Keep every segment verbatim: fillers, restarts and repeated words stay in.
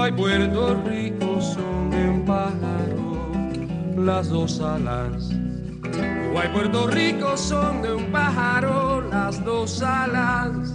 Cuba y Puerto Rico son de un pájaro las dos alas. Cuba y Puerto Rico son de un pájaro las dos alas.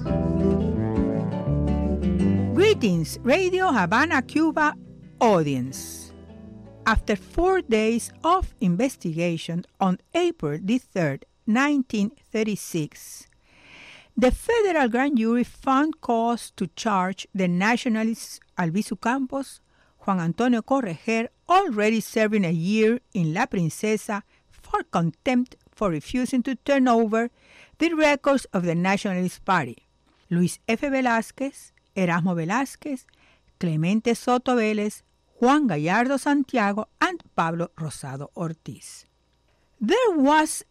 Greetings, Radio Havana, Cuba audience. After four days of investigation on April the third, nineteen thirty-six, the federal grand jury found cause to charge the nationalists Albizu Campos, Juan Antonio Correger, already serving a year in La Princesa, for contempt for refusing to turn over the records of the Nationalist Party. Luis F. Velázquez, Erasmo Velázquez, Clemente Soto Vélez, Juan Gallardo Santiago, and Pablo Rosado Ortiz. There was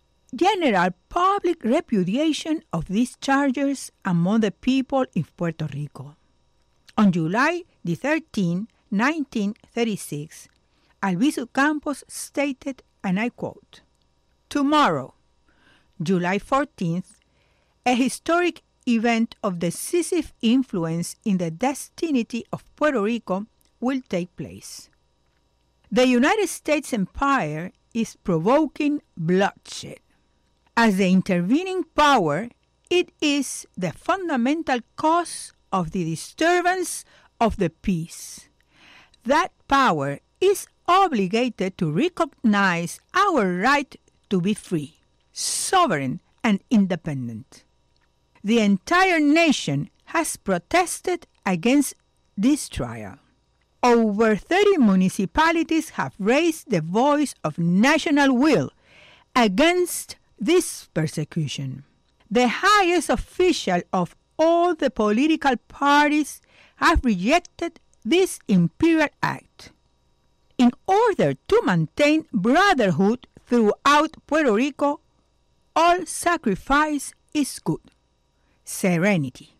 general public repudiation of these charges among the people in Puerto Rico. On July the thirteenth, nineteen thirty-six, Albizu Campos stated, and I quote, "Tomorrow, July fourteenth, a historic event of decisive influence in the destiny of Puerto Rico will take place. The United States Empire is provoking bloodshed. As the intervening power, it is the fundamental cause of the disturbance of the peace. That power is obligated to recognize our right to be free, sovereign, and independent. The entire nation has protested against this trial. Over thirty municipalities have raised the voice of national will against this persecution. The highest official of all the political parties have rejected this imperial act. In order to maintain brotherhood throughout Puerto Rico, all sacrifice is good. Serenity."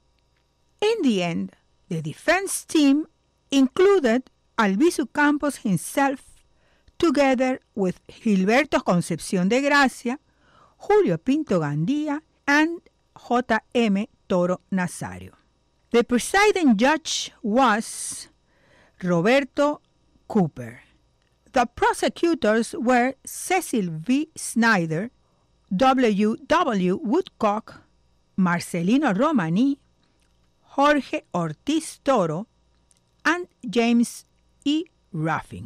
In the end, the defense team included Albizu Campos himself, together with Gilberto Concepción de Gracia, Julio Pinto Gandía, and J M Toro Nazario. The presiding judge was Roberto Cooper. The prosecutors were Cecil V. Snyder, W. W. Woodcock, Marcelino Romani, Jorge Ortiz Toro, and James E. Ruffin.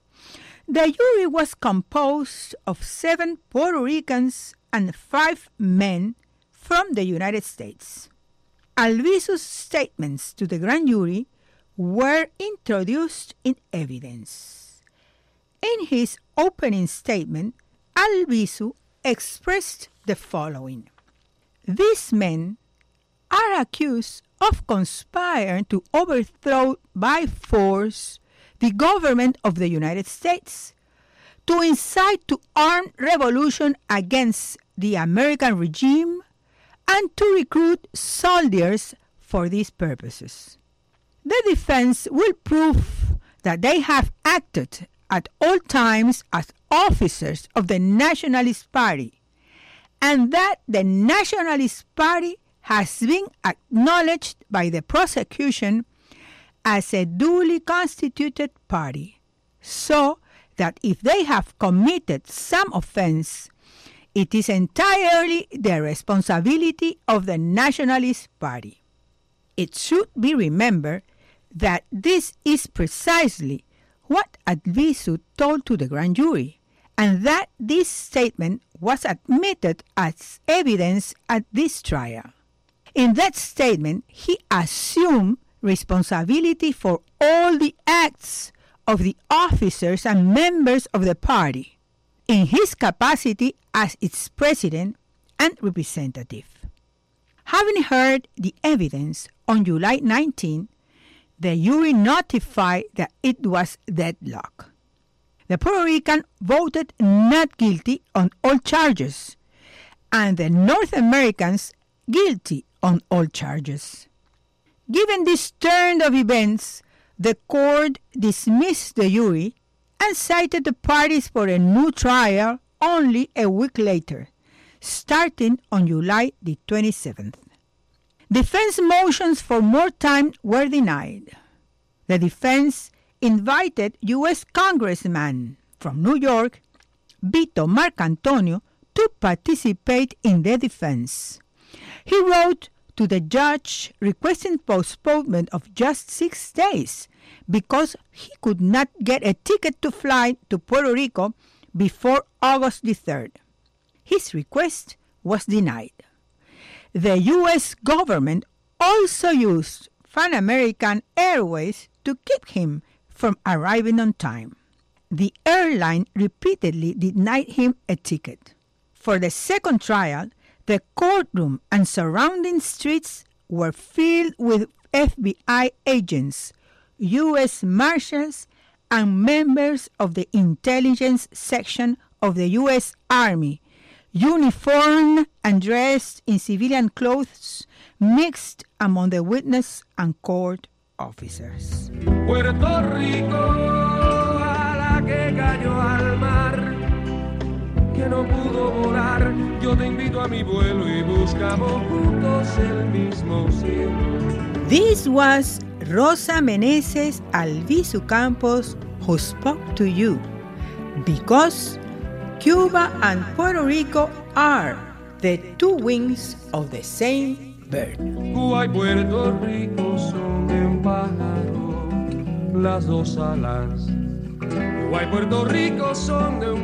The jury was composed of seven Puerto Ricans and five men from the United States. Albizu's statements to the grand jury were introduced in evidence. In his opening statement, Albizu expressed the following: "These men are accused of conspiring to overthrow by force the government of the United States, to incite to armed revolution against the American regime, and to recruit soldiers for these purposes. The defense will prove that they have acted at all times as officers of the Nationalist Party, and that the Nationalist Party has been acknowledged by the prosecution as a duly constituted party, so that if they have committed some offense, it is entirely the responsibility of the Nationalist Party. It should be remembered that this is precisely what Albizu told to the grand jury, and that this statement was admitted as evidence at this trial. In that statement, he assumed responsibility for all the acts of the officers and members of the party, in his capacity as its president and representative. Having heard the evidence on July nineteenth, the jury notified that it was deadlock. The Puerto Rican voted not guilty on all charges, and the North Americans guilty on all charges. Given this turn of events, the court dismissed the jury and cited the parties for a new trial only a week later, starting on July the twenty-seventh. Defense motions for more time were denied. The defense invited U S Congressman from New York, Vito Marcantonio, to participate in the defense. He wrote to the judge requesting postponement of just six days because he could not get a ticket to fly to Puerto Rico before August the third. His request was denied. The U S government also used Pan American Airways to keep him from arriving on time. The airline repeatedly denied him a ticket. For the second trial, the courtroom and surrounding streets were filled with F B I agents, U S Marshals, and members of the intelligence section of the U S Army, uniformed and dressed in civilian clothes, mixed among the witness and court officers. Puerto Rico, a la que cayó al mar, que no pudo volar, yo te invito a mi vuelo y buscamos juntos el mismo cielo. This was Rosa Meneses Albizu Campos who spoke to you, because Cuba and Puerto Rico are the two wings of the same bird. Cuba y Puerto Rico son de un pájaro, las dos alas. Cuba y Puerto Rico son de